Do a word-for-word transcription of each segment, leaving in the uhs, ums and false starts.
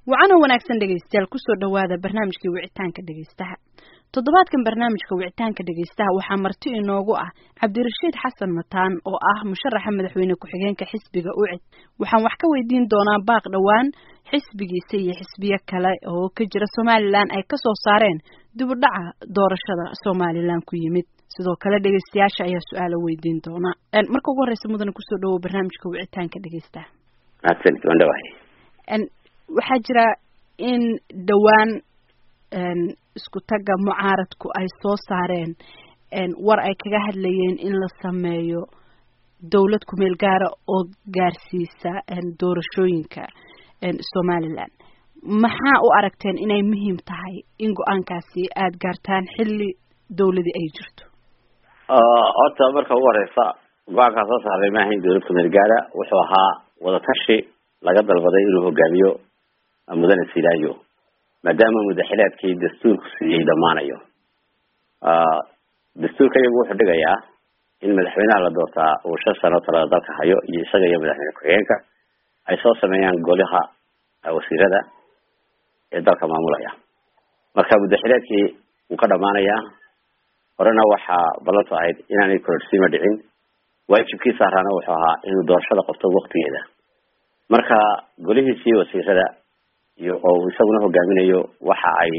وعنا وناكسن dhageystayaal kusoo dhawaada barnaamijkii wicitaanka dhageystaha toddobaadkan barnaamijka wicitaanka dhageystaha waxaa marti inoogu ah Cabdirashiid Xasan Mataan oo ah musharaxa madaxweyne ku-xigeenka xisbiga U C I D waxaan wax ka weydiin doonaa baaq dhawaan xisbigiisa iyo xisbiyo kale oo ka jira Soomaaliland ay ka soo saareen dib u dhaca doorashada Soomaaliland ku yimid sidoo kale dhageystayaasha ayaa su'aalo weydiin doona marka ugu horeysa mudan ku soo dhawo barnaamijka wicitaanka dhageystaha aadsan wandaway en waxaa jira in dhawaan isku taga mucaaradku ay soo saareen war ay kaga hadlayeen in la sameeyo dawlad ku meel gaar ah oo gaarsiisa doorashooyinka Soomaaliland maxaa u aragteen inay muhiim tahay in go'aankaasi aad gaartaan xilli dawladii ay jirto ah horta marka ugu horeysa go'aanka soo saaray ma ahayn dawlad ku meel gaar ah wuxuu ahaa wada tashi laga dalbaday inuu hogaamiyo mudane Silaayo maadaama madaxweynaadkii dastuurku siiyay dhamaanayo ah dastuurka iyagu wuxuu dhigayaa in madaxweynaha la doortaa uu shan sano talada dalka hayo iyo isaga iyo madaxweyne ku-xigeenka ay soo sameeyaan golaha wasiirada ee dalka maamulaya marka madaxweynaadkii uu ka dhamaanayaa horena waxaa ballantu ahayd inaanay kororsiima dhicin waajibkiisa saarana wuxuu ahaa inuu doorashada qabto waqtigeeda marka golihiisii wasiirada iyo oo isaguna hogaaminayo waxa ay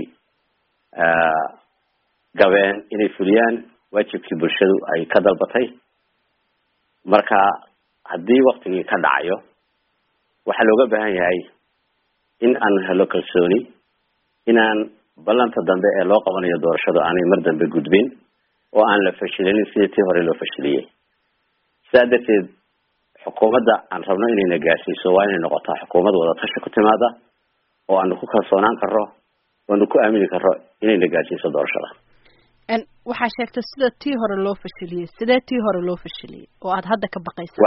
ah gabeen inay fuliyaan waajibkii bulshadu ay ka dalbatay marka haddii waqtigii ka dhacayo waxa looga baahan yahay in aan helo kalsooni inaan ballanta dambe ee loo qabanayo doorashadu aanay mar dambe gudbin oo aan la fashilin sidii tii hore loo fashiliyay saadafeed xukuumadda aan rabno inay gaarsiiso waa inay noqoto xukuumad wada tashi ku timaada oo aan ku kalsoonaan karo oo ku aamini karo inay gaarsiiso doorashada en waxa sheegtay sida tii hore loo fashiliyay sidee tii hore loo fashiliyay oo aad hadda ka baqaysaa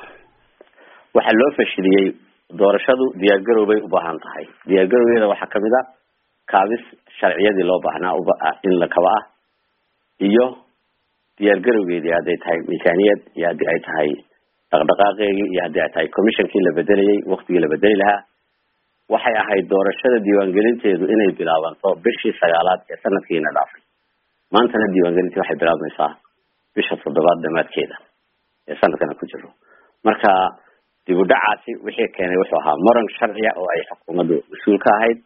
waxa loo fashiliyay doorashadu diyaar garoobay u baahan tahay diyaar garowgeeda waxa kamid ah kaabis sharciyadii loo baahnaa in la kaba ah iyo diyaar garowgeedii haday tahay miisaaniyad iyo haddii ay tahay dhaqdhaqaaqeegii iyo haddii ay tahay commissionkii la bedelayay waqtigii la bedeli lahaa waxay ahayd doorashada diiwaangelinteedu inay bilaabanto bishii sagaalaad ee sanadkiina dhaafay maantana diiwaangelintii waxay bilaabmaysaa bisha toddobaad dhamaadkeeda ee sanadkana ku jiro marka dib u dhacaasi wixii keenay wuxuu ahaa muran sharci ah oo ay xukuumaddu mas'uul ka ahayd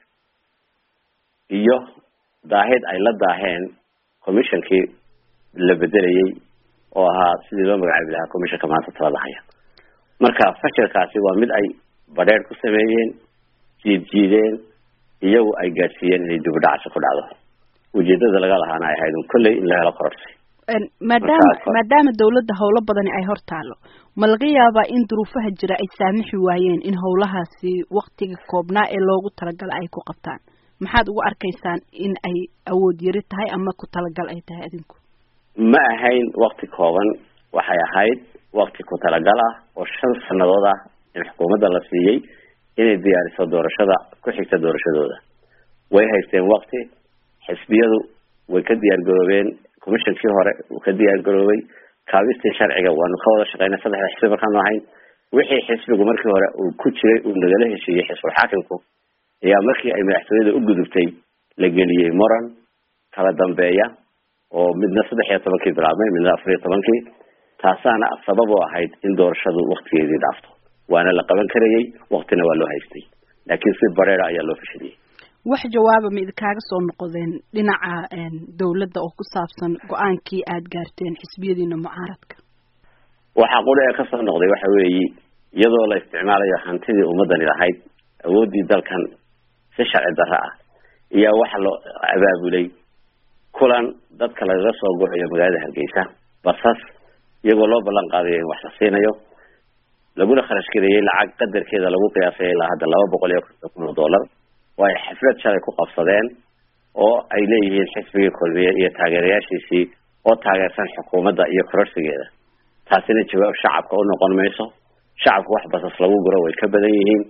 iyo daahid ay la daaheen commissionkii la bedelayay oo ahaa sidii loo magacaabi lahaa commissionka maanta talada haya marka fashilkaasi waa mid ay badheer ku sameeyeen jiid jiideen iyagu ay gaarsiiyeen inay dib u dhacaasi ku dhacdo ujeedada laga lahaana ay ahayd kulley in la helo kororsi maadaama maadaama dawladda howlo badani ay hortaalo ma laga yaabaa in duruufaha jira ay saamixi waayeen in howlahaasi waqtiga koobnaa ee loogu talagalay ay ku qabtaan maxaad ugu arkaysaan in ay awood yari tahay ama ku talagal ay tahay adinku ma ahayn waqti kooban waxay ahayd waqti ku talagal ah oo shan sanadood ah in xukuumadda la siiyay inay diyaariso doorashada ku xigta doorashadooda way haysteen waqti xisbiyadu way ka diyaar garoobeen commissionkii hore uu ka diyaar garoobay kaabistii sharciga waanu ka wada shaqeynay saddexda xisbi markaanu ahayn wixii xisbigu markii hore uu ku jiray uu nagala heshiiyey xisbul xaakimku ayaa markii ay madaxtooyada u gudubtay la geliyey muran kala dambeeya oo midna saddex iyo tobankii bilaabmay midna afar iyo tobankii taasaana sabab u ahayd in doorashadu waqtigeedii dhaafto waana la qaban karayay waqtina waa loo haystay laakiin si bareera ayaa loo fashiliyay wax jawaaba mid kaaga soo noqdeen dhinaca dawladda oo ku saabsan go'aankii aad gaarteen xisbiyadiina mucaaradka waxa qodaya ka soo noqday waxa weeye iyadoo la isticmaalayo hantidii ummadani lahayd awoodii dalkan si sharci darro ah iyo waxa loo abaabulay kulan dadka laga soo gorayo magaalada Hargeysa basas iyagoo loo ballan qaaday in wax la siinayo laguna kharash gareeyay lacag qadarkeeda lagu qiyaasay ilaa hadda laba boqol iyo konton kun oo dollar oo ay xaflad shalay ku qabsadeen oo ay leeyihiin xisbiga kulmiye iyo taageerayaashiisii oo taageersan xukuumadda iyo kororsigeeda taasina jawaab shacabka u noqon mayso shacabku wax basas lagu guro way ka badan yihiin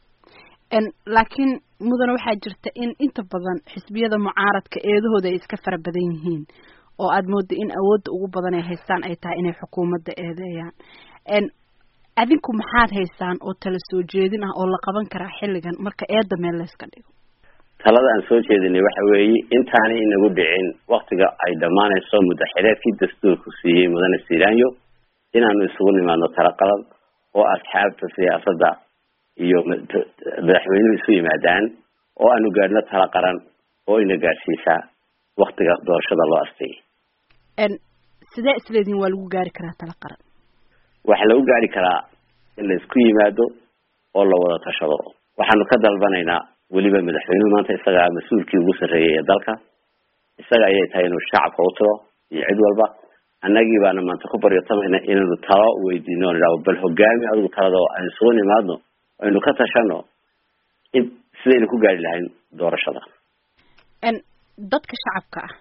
en laakiin mudan waxaa jirta in inta badan xisbiyada mucaaradka eedahooda ay iska fara badan yihiin oo aad moodo in awoodda ugu badan ay haystaan ay tahay inay xukuumadda eedeeyaan en adinku maxaad haystaan oo tala soo jeedin ah oo la qaban karaa xilligan marka eedda meel la iska dhigo talada aan soo jeedinay waxa weeye intaanay inagu dhicin waqtiga ay dhammaanayso muddaxileedkii dastuurku siiyey mudane Silaanyo inaanu isugu nimaadno tala qalan oo asxaabta siyaasadda iyo madaxweynuhu isu yimaadaan oo aanu gaadhno tala qaran oo ina gaadhsiisa waqtiga doorashada loo asteeyay en sidee isleedin waa lagu gaari karaa tala qaran waxa lagu gaari karaa in la isku yimaado oo la wada tashado waxaanu ka dalbanaynaa weliba madaxweynuhu maanta isaga mas'uulkii ugu sarreeyay ee dalka isaga ayay tahay inuu shacabka u tiro iyo cid walba annagii baana maanta ku baryotamayna inaanu talo weydiino oo bal hogaami adigu talada oo aan soo nimaadno aynu ka tashano in sidaynu ku gaari lahayn doorashada en dadka shacabka ah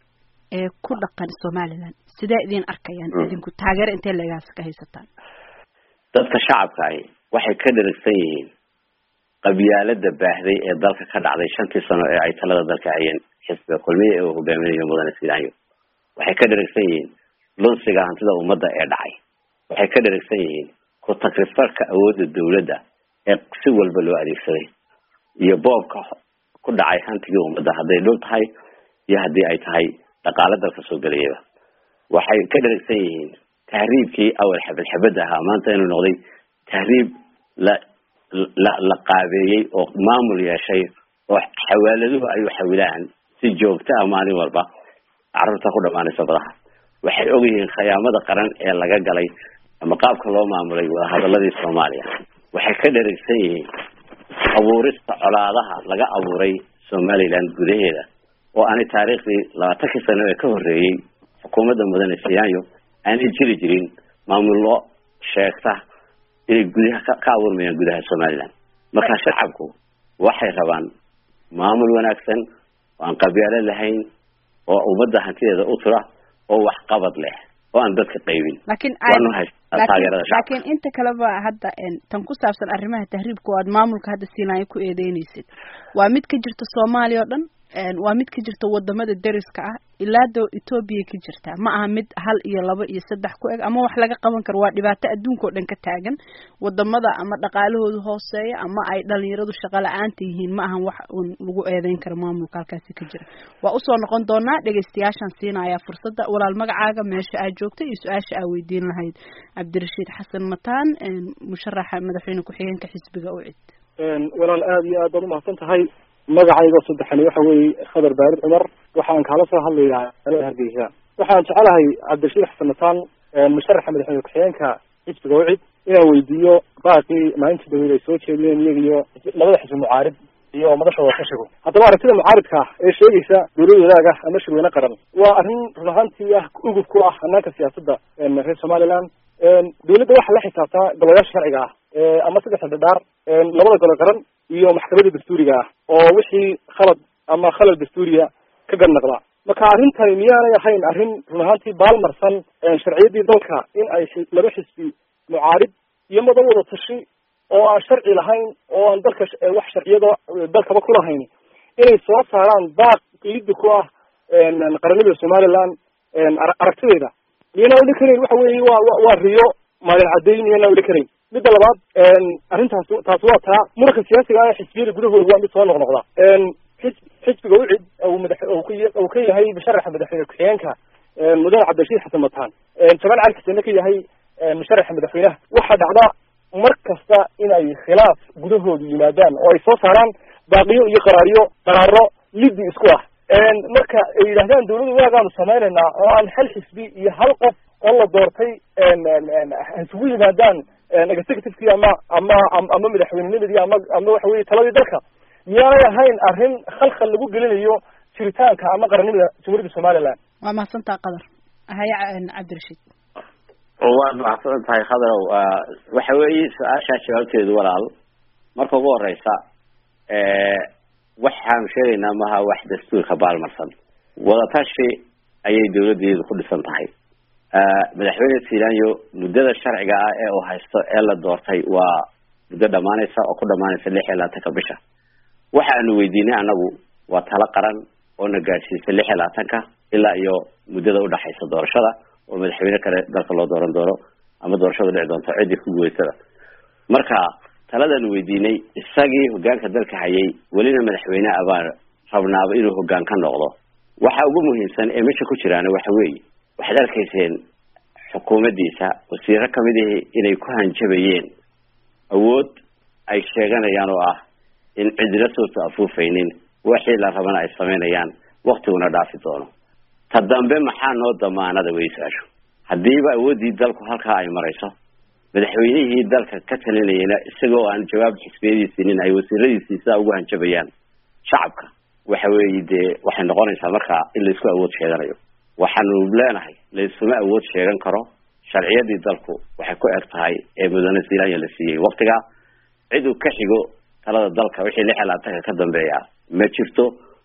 ee ku dhaqan Soomaaliland sidee idin arkayaan idinku taageero intee leegaas ka haysataan dadka shacabka ay waxay ka dharagsan yihiin qabyaalada baahday ee dalka ka dhacday shantii sano ee ay talada dalka hayeen xisbiga kulmiye ee uu hogaaminayo mudane Silaanyo waxay ka dharagsan yihiin lunsiga hantida ummadda ee dhacay waxay ka dharagsan yihiin ku takrifalka awoodda dawladda ee si walba loo adeegsaday iyo boobka ku dhacay hantiga ummadda hadday dhul tahay iyo haddii ay tahay dhaqaale dalka soo galayaba waxay ka dharagsan yihiin tahriibkii awal xabad xabad ahaa maanta inuu noqday tahriib la la la qaabeeyay oo maamul yeeshay oo xawaaladuhu ay u xawilaan si joogto ah maalin walba carruurta ku dhamaanaysa badaha waxay og yihiin khiyaamada qaran ee laga galay ama qaabka loo maamulay wada hadaladii Soomaaliya waxay ka dharagsan yihiin abuurista colaadaha laga abuuray Somaliland gudaheeda oo aanay taariikhdii labaatan sano ee ka horreeyay xukuumadda mudane Silaanyo aanay jiri jirin maamullo sheegta inay gudaha ka abuurmayaan gudaha Somaliland marka shacabku waxay rabaan maamul wanaagsan oo aan qabyaalad lahayn oo ummadda hantideeda u tura oo wax qabad leh oo aan dadka qaybin laakiin laakiin inta kale ba hadda tan ku saabsan arrimaha tahriibka oo aad maamulka hadda Silaanyo ku eedeynaysid waa mid ka jirta Soomaaliya oo dhan waa mid ka jirta wadamada dariska ah ilaa do Ethiopia ka jirta ma aha mid hal iyo laba iyo saddex ku eg ama wax laga qaban karo waa dhibaato adduunka oo dhan ka taagan wadamada ama dhaqaalahoodu hooseeya ama ay dhalinyaradu shaqo la'aanta yihiin ma ahan wax lagu eedeyn karo maamulka halkaasi ka jira waa u soo noqon doonaa dhageystayaashan siinaya fursadda walaal magacaaga meesha aad joogto iyo su'aasha aad weydiin lahayd Cabdirashiid Xasan Mataan musharaxa madaxweyne ku xigeenka xisbiga U C I D walaal aad iyo aad u mahadsan tahay magacayga saddexani waxa weeye Khadar Baarid Umar waxaan kala soo hadlayaa Magaalada Hargeysa waxaan jecelahay Cabdirashiid Xasan Mataan musharaxa madaxweyne ku xigeenka xisbiga U C I D inaan weydiiyo baaqi maalinta dawladda ay soo jeediyeen iyaga iyo labada xisbi mucaarid iyo madashooda ka sheego haddaba aragtida mucaaridka ee sheegaysa dawladda wadaaga ama shirweyne qaran waa arrin run ahaantii ah ugub ku ah hannaanka siyaasadda reer Somaliland dawladda waxa la xisaabtaa golayaasha sharciga ah ama saddex dhadhaar labada gole qaran iyo maxkamadda dastuuriga ah oo wixii khalad ama khalal dastuuriya ka ganaqda marka arrintani miyaanay ahayn arrin run ahaantii baalmarsan sharciyaddii dalka in ay laba xisbi mucaarid iyo mada wada tashi oo aan sharci lahayn oo aan dalka wax sharciyada dalkaba ku lahayn inay soo saaraan baaq liddi ku ah qaranimada Somaliland aragtideeda miyana wada karayn waxa weeye waa waa riyo maalin caddayn miyana wada karayn midda labaad arrintaas taas waa taa muranka siyaasiga ah xisbiyada gudahooda waa mid soo noqnoqda xisbiga U C I D oo madax oo ka yahay musharaxa madaxweyne ku xigeenka mudane Cabdirashiid Xasan Mataan Jamaal Cali Xasan ka yahay musharaxa madaxweynaha waxa dhacda mar kasta in ay khilaaf gudahooda yimaadaan oo ay soo saaraan baaqiyo iyo qaraariyo qaraaro liddi isku ah marka ay yidhaahdaan dawladda waagaanu sameynaynaa oo aan hal xisbi iyo hal qof oo la doortay isugu yimaadaan executive ama ama ama madaxweynenimadii ama ama waxa weeye taladii dalka miyaanay ahayn arrin khalkhal lagu gelinayo jiritaanka ama qarannimada jamhuuriyadda Somaliland waa mahadsantahay Qadar haya Cabdirashiid waa mahadsan tahay Khadar waxa weeye su'aasha jawaabteedu walaal marka ugu horeysa ee waxaan sheegaynaa maha wax dastuurka baalmarsan wada tashi ayay dawladdeedu ku dhisan tahay madaxweyne Silaanyo muddada sharciga ah ee uu haysto ee la doortay waa muddo dhamaanaysa oo ku dhamaanaysa lix iyo labaatan bisha waxaanu weydiinay anagu waa talo qaran oo na gaarsiisay lix iyo labaatan ilaa iyo muddada u dhaxaysa doorashada oo madaxweyne kale dalka loo dooran doono ama doorashada dhici doonto cidii ku guuleysada marka taladan weydiinay isagii hogaanka dalka hayay welina madaxweyne abaan rabnaaba inuu hogaan ka noqdo waxa ugu muhiimsan ee meesha ku jiraan waxa weeye waxaad arkayseen xukuumaddiisa wasiiro kamid ah inay ku hanjabayeen awood ay sheeganayaan oo ah in cidina soo afuufaynin wixii la rabana ay sameynayaan waqtiguna dhaafi doono ta dambe maxaa noo damaanada weysaasho hadiiba awoodii dalku halka ay marayso madaxweynihii dalka ka talinayna isagoo aan jawaab xisbiyadiisinin ay wasiiradiisa ugu hanjabayaan shacabka waxa weeye de waxay noqonaysaa marka in la isku awood sheeganayo waxaanu leenahay la isuma awood sheegan karo sharciyadii dalku waxay ku eg tahay ee mudane Silaanya la siiyay waqtiga cid uu ka xigo talada dalka wixii lix iyo labaatan ka dambeeya ma jirto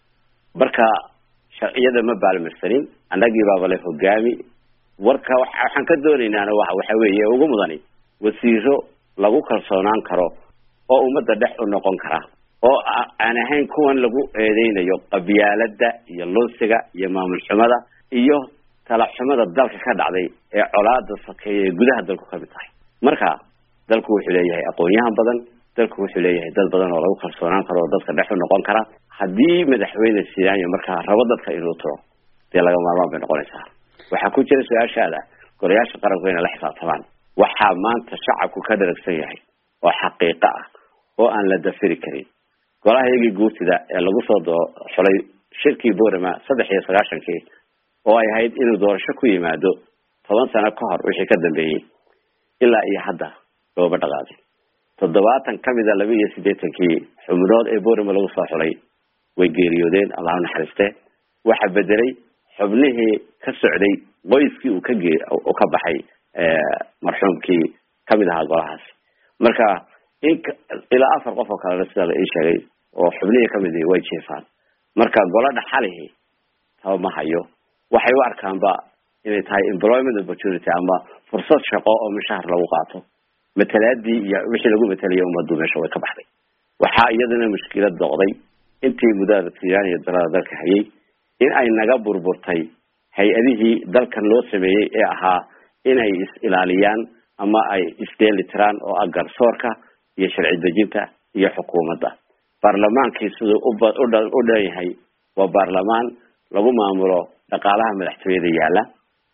marka sharciyada ma baalmarsanin annagii baa wala hogaami warka waxaan ka doonaynaa waxa weeye ugu mudani wasiiro lagu kalsoonaan karo oo ummadda dhex u noqon kara oo aan ahayn kuwan lagu eedeynayo qabyaalada iyo loosiga iyo maamul xumada iyo tala xumada dalka ka dhacday ee colaada sakeeyay gudaha dalku ka mid tahay marka dalku wuxuu leeyahay aqoonyahan badan dalku wuxuu leeyahay dad badan oo lagu kalsoonaan karo dadka dhex u noqon kara hadii madaxweyne Silaanya marka rabo dadka inuu tiro dee laga maarmaan bay noqonaysaa waxa ku jira su'aashaada golayaasha qaranku inay la xisaabtamaan waxa maanta shacabku ka daragsan yahay oo xaqiiqo ah oo aan la dafiri karin golaha iyagii guurtida ee lagu soo xulay shirkii Boorama saddex iyo sagaashan kii oo ay ahayd inuu doorasho ku yimaado toban sano ka hor wixii ka dambeeyay ilaa iyo hadda looba dhaqaaqay toddobaatan kamid ah laba iyo siddeetan kii xubnood ee Boorama lagu soo xulay way geeriyoodeen Allah naxariiste waxa bedelay xubnihii ka socday qoyskii uu ka geey oo ka baxay ee marxuumkii kamid ahaa golahaas marka in ila afar qof oo kale sida la sheegay oo xubnihii kamid ah way jeefaan marka golada xalihi taw ma hayo waxay u arkaan ba inay tahay employment opportunity ama fursad shaqo oo mushahar lagu qaato matalaadii iyo wixii lagu matalayo ummaddu meesha way ka baxday waxa iyadana mushkilad noqday intii mudada Silaanya dalada dalka hayay in ay naga burburtay hay-adihii dalkan loo sameeyay ee ahaa inay is ilaaliyaan ama ay isdeelitiraan oo agar soorka iyo sharci dejinta iyo xukuumadda baarlamaankii sidoo u dhanyahay waa baarlamaan lagu maamulo dhaqaalaha madaxtooyada yaala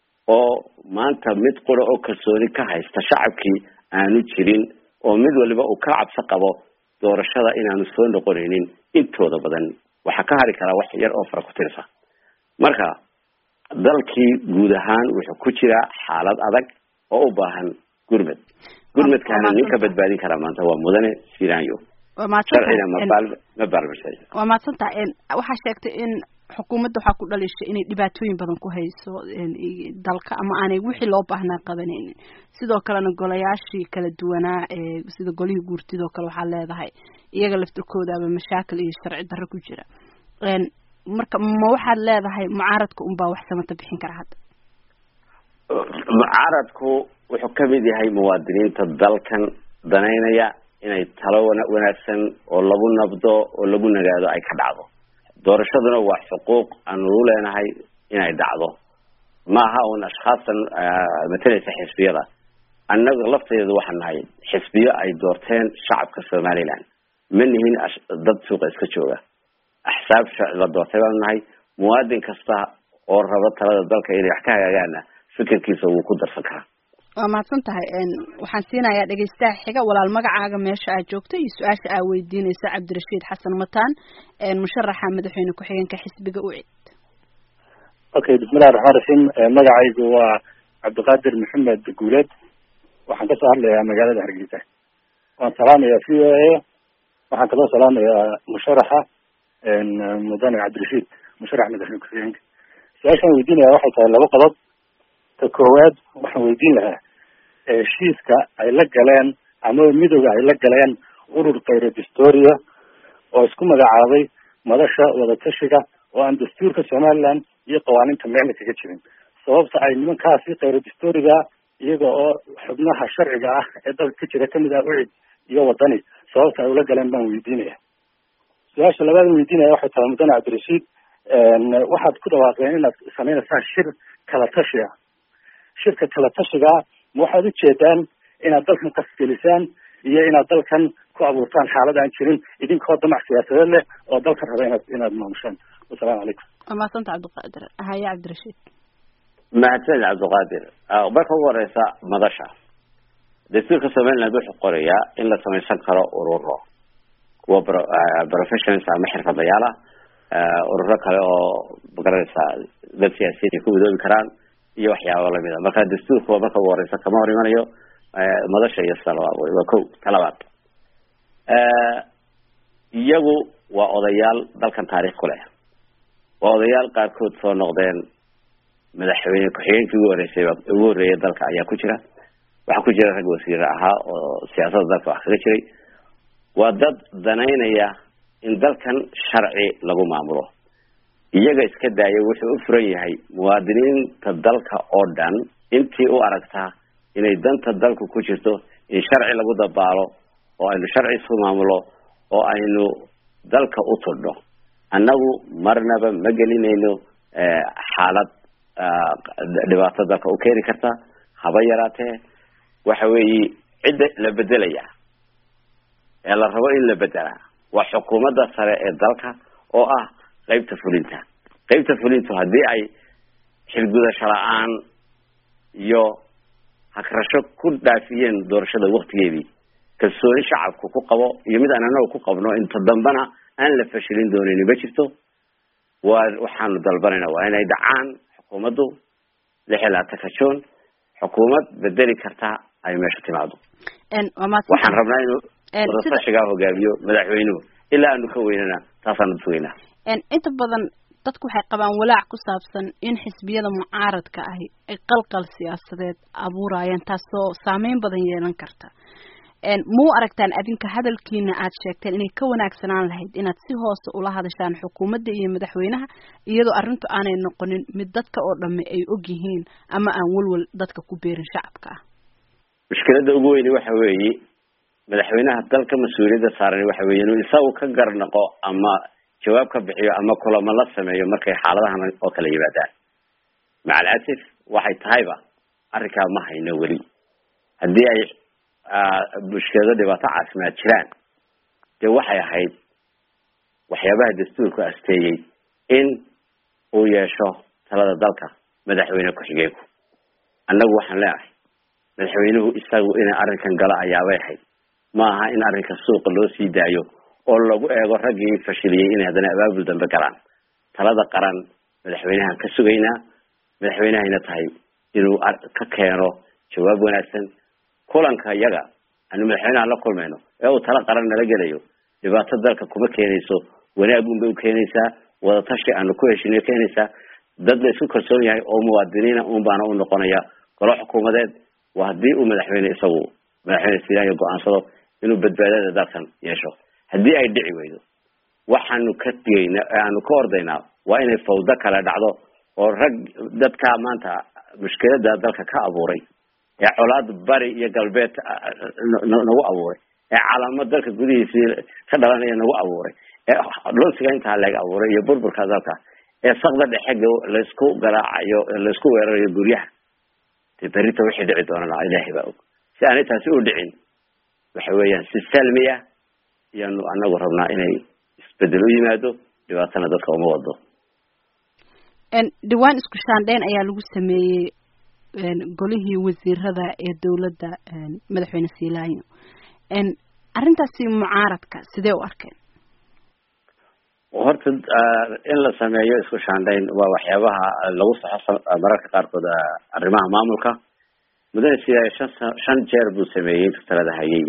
oo maanta mid qura oo kalsooni ka haysta shacabkii aanu jirin oo mid waliba uu ka cabsi qabo doorashada inaanu soo noqonaynin intooda badan waxa ka hari kara wax yar oo fara ku tirsan marka dalkii guud ahaan wuxuu ku jira xaalad adag oo u baahan gurmad gurmadkaana ninka badbaadin kara maanta waa mudane Silaanyo sharciga ma baalmarsan waa maadsantahay waxaa sheegtay in xukuumadda waxa ku dhalishay inay dhibaatooyin badan ku hayso dalka ama aanay wixii loo baahnaa qabanaynin sidoo kalena golayaashii kala duwanaa ee sida golihii guurtida oo kale waxaa leedahay iyaga laftirkooda ama mashaakil iyo sharci darro ku jira een marka ma waxaad leedahay mucaaradku un baa wax samata bixin kara hadda mucaaradku wuxuu ka mid yahay muwaadiniinta dalkan danaynaya inay talo wanaagsan oo lagu nabdo oo lagu nagaado ay ka dhacdo doorashaduna waa xuquuq aan u leenahay inay dhacdo ma aha oo ashkhaasan matalaysa xisbiyada annaga lafteedu waxaan nahay xisbiyo ay doorteen shacabka Soomaaliland manihin dad suuqa iska jooga axsaab shacab doortay baan nahay muwaadin kasta oo raba talada dalka inay wax ka hagaagaana fikirkiisa uu ku darsan karaa waa maadsan tahay een waxaan siinayaa dhageystaha xiga walaal magacaaga meesha aad joogto iyo su'aasha aad weydiinaysa Cabdirashiid Xasan Mataan een musharaxa madaxweyne ku xigeenka xisbiga U C I D okay bismillaahir rahmaanir rahiim magacaygu waa Cabdiqaadir Maxamed Guuleed waxaan ka soo hadlayaa magaalada Hargeysa waan salaamayaa V O A waxaan kaloo salaamayaa musharaxa een mudane Cabdirashiid musharaxa madaxweyne ku xigeenka su'aashan weydiinaya waxay tahay laba qodob ta koowaad waxaan weydiin lahaa heshiiska ay la galeen ama midowga ay la galeen ururka Registoria oo isku magacaabay madasha wada tashiga oo aan dastuurka Soomaaliland iyo qawaaniinta meel kaga jirin sababta ay nimankaasi Registoriga iyaga oo xubnaha sharciga ah ee dalka ka jira kamid ah U C I D iyo wadani sababta ay ula galeen baan weydiinaya su'aasha labaad weydiinaya waxay tahay mudane Cabdirashiid waxaad ku dhawaaqeen inaad sameynaysaa shir kala tashi ah shirka kala tashiga ma waxaad ujeedaan inaad dalkan qasgelisaan iyo inaad dalkan ku abuurtaan xaalad aan jirin idinkoo damac siyaasadeed leh oo dalka raba inaad inaad maamushaan. wasalaamu calaykum. waa mahadsanta cabdiqaadir. haya cabdirashiid. mahadsanid cabdiqaadir. marka ugu horeysa madasha dastuurka somaliland wuxuu qorayaa in la samaysan karo ururo kuwa professionals ama xirfadlayaal ah, ururo kale oo magaranaysa dad siyaasiyiin ay ku midoobi karaan iyo waxyaabo lamid a. marka dastuurka marka ugu horeysa kama hor imanayo madasha iyo salawaad waa ko talabaad. iyagu waa odayaal dalkan taariikh ku leh, waa odayaal qaarkood soo noqdeen madaxweyne ku-xigeenkii ugu horeysay ugu horreeyay dalka ayaa ku jira, waxaa ku jira rag wasiir ahaa oo siyaasadda dalka wax kaga jiray. waa dad danaynaya in dalkan sharci lagu maamulo. iyaga iska daaya wuxuu u furan yahay muwaadiniinta dalka oo dhan intii u aragtaa inay danta dalku ku jirto in sharci lagu dabaalo oo aynu sharci isku maamulo oo aynu dalka u tudhno. annagu marnaba ma gelinayno xaalad dhibaato dalka u keeni karta haba yaraatee. waxa weeye cidda la bedelaya ee la rabo in la bedela waa xukuumadda sare ee dalka oo ah qaybta fulinta. qaybta fulintu haddii ay xilgudasho la-aan iyo hakrasho ku dhaafiyeen doorashada waktigeedii, kalsooni shacabku ku qabo iyo mid aan anagu ku qabno inta dambana aan la fashilin doonin ma jirto. waa waxaanu dalbanayna waa inay dhacaan xukuumaddu lix iyo labaatanka juun xukuumad bedeli karta ay meesha timaado. waxaan rabnaa inuu wadasashigaa hogaamiyo madaxweynuhu ilaa aanu ka weynana taasaanu sugaynaa. inta badan dadku waxay qabaan walaac ku saabsan in xisbiyada mucaaradka ahi ay qalqal siyaasadeed abuurayaan, taasoo saameyn badan yeelan karta. mau aragtaan adinka hadalkiina aad sheegteen inay ka wanaagsanaan lahayd inaad si hoose ula hadashaan xukuumadda iyo madaxweynaha iyadoo arrintu aanay noqonin mid dadka oo dhamme ay og yihiin ama aan walwal dadka ku beerin shacabka ah? mushkiladda ugu weyni waxa weeye madaxweynaha dalka mas-uuliyadda saaran waxa weeye inuu isagu ka garnaqo ama jawaab ka bixiyo ama kulamo la sameeyo markay xaaladahan oo kala yimaadaan. macal asif waxay tahayba arrinkaa ma hayno weli. haddii ay mushkilado dhibaato caafimaad jiraan dee waxay ahayd waxyaabaha dastuurku asteeyey in uu yeesho talada dalka madaxweyne ku-xigeenku. annagu waxaan leenahay madaxweynuhu isagu inay arrinkan galo ayaabay ahayd, ma aha in arrinka suuqa loo sii daayo oo lagu eego raggii fashiliyey inay haddana abaabul dambe galaan. talada qaran madaxweynahan ka sugaynaa, madaxweynehayna tahay inuu ka keeno jawaab wanaagsan. kulanka iyaga aanu madaxweynaha la kulmayno ee uu tala qaran nala gelayo dhibaato dalka kuma keenayso, wanaag un bay u keenaysaa, wadatashi aanu ku heshinay keenaysaa. dad la isku kalsoon yahay oo muwaadiniina un baana u noqonaya golo xukuumadeed. waa haddii uu madaxweyne isagu madaxweyne siinayo go-aansado inuu badbaadada dalkan yeesho. haddii ay dhici weydo waxaanu ka digayna aanu ka ordaynaa waa inay fawdo kale dhacdo oo rag dadka maanta mushkilada dalka ka abuuray ee colaad bari iyo galbeed nagu abuuray ee calaamad dalka gudihiisii ka dhalanaya nagu abuuray ee lunsiga intaa laga abuuray iyo burburka dalka ee saqda dhexe laysku garaacayo laysku weerarayo guryaha. dee berita wixii dhici doonana ilaahay baa og. si aanay taasi u dhicin waxa weeyaan si salmiya iyaanu anagu rabnaa inay isbedel u yimaado, dhibaatana dadka uma wado. dhawaan isku shaandheyn ayaa lagu sameeyey golihii wasiirada ee dowladda madaxweyne Siilaanyo. arrintaasi mucaaradka sidee u arkeen? horta in la sameeyo isku shaandheyn waa waxyaabaha lagu saxo mararka qaarkood arrimaha maamulka. mudane Siilaanyo shan shan jeer buu sameeyey talada hayay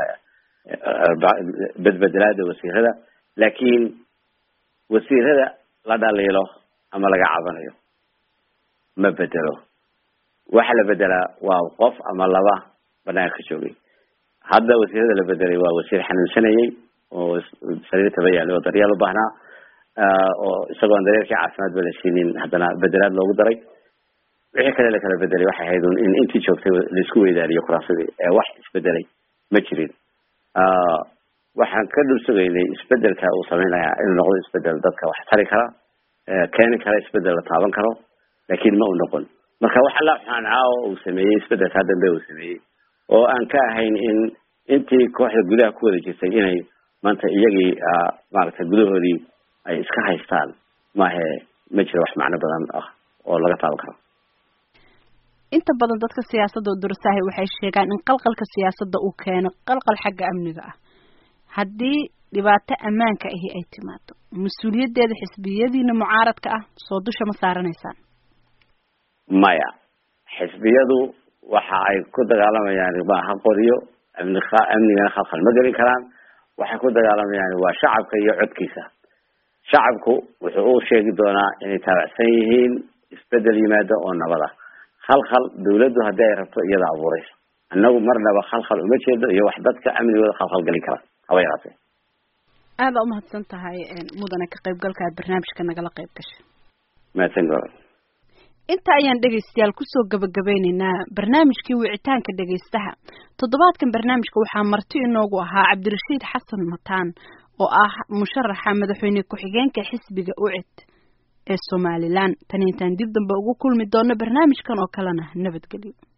badbedelaada wasiirada, laakiin wasiirada la dhaliilo ama laga cabanayo ma bedelo. waxa la bedelaa waa qof ama laba banaanka ka joogay. hadda wasiirada la bedelay waa wasiir xanuunsanayay oo sariirta bayaan oo daryeel u baahnaa oo isagoo aan daryeelkii caafimaad ba la siinin haddana bedelaad loogu daray. wixii kale la kala bedelay waxay ahayd in intii joogtay la isku weydaariyo kuraasadii ee wax isbedelay ma jirin. waxaan ka dhul sugaynay isbedelka uu sameynaya inuu noqdo isbedel dadka wax tari kara, keeni kara isbedel la taaban karo, laakiin ma uu noqon. marka waxa la xanaa oo sameeyay isbedel hadda bay uu sameeyay oo aan ka ahayn in intii kooxda gudaha ku wada jirtay inay maanta iyagii maaragtay gudahoodii ay iska haystaan maahe ma jiro wax macno badan ah oo laga taaban karo inta badan dadka siyaasadda dursahay waxay sheegaan in qalqalka siyaasadda uu keeno qalqal xagga amniga ah haddii dhibaato ammaanka ahi ay timaado mas-uuliyaddeeda xisbiyadiina mucaaradka ah soo dusha ma saaranaysaan maya xisbiyadu waxa ay ku dagaalamayaan maaha qoriyo amni amnigana khalkhal ma gelin karaan waxay ku dagaalamayaan waa shacabka iyo codkiisa shacabku wuxuu u sheegi doonaa inay taabacsan yihiin isbedel yimaado oo nabad ah khalkhal dawladdu haddii ay rabto iyada abuuraysa annagu marnaba khalkhal uma jeedo iyo wax dadka amnigooda khalkhal gelin kara haba yaraatee aada umahadsan tahay mudane ka qaybgalka aad barnaamijka nagala qayb gashay mahadsan goor inta ayaan dhegaystayaal kusoo gabagabeynaynaa barnaamijkii wicitaanka dhegaystaha toddobaadkan barnaamijka waxaa marti inoogu ahaa cabdirashiid xasan mataan oo ah musharaxa madaxweyne ku-xigeenka xisbiga ucid ee Somaliland tan intaan dib dambe ugu kulmi doono barnaamijkan oo kalena nabadgelyo